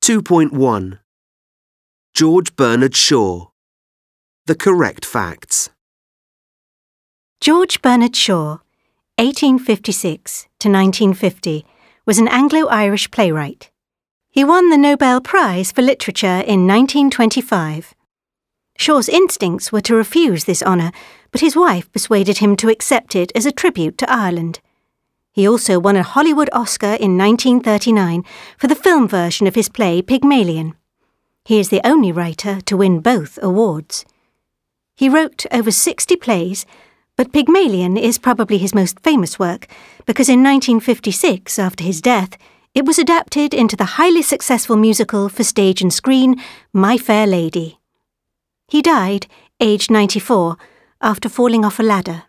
2.1 George Bernard Shaw. The correct facts. George Bernard Shaw, 1856 to 1950, was an Anglo-Irish playwright. He won the Nobel Prize for Literature in 1925. Shaw's instincts were to refuse this honour, but his wife persuaded him to accept it as a tribute to Ireland. He also won a Hollywood Oscar in 1939 for the film version of his play Pygmalion. He is the only writer to win both awards. He wrote over 60 plays, but Pygmalion is probably his most famous work because in 1956, after his death, it was adapted into the highly successful musical for stage and screen, My Fair Lady. He died, aged 94, after falling off a ladder.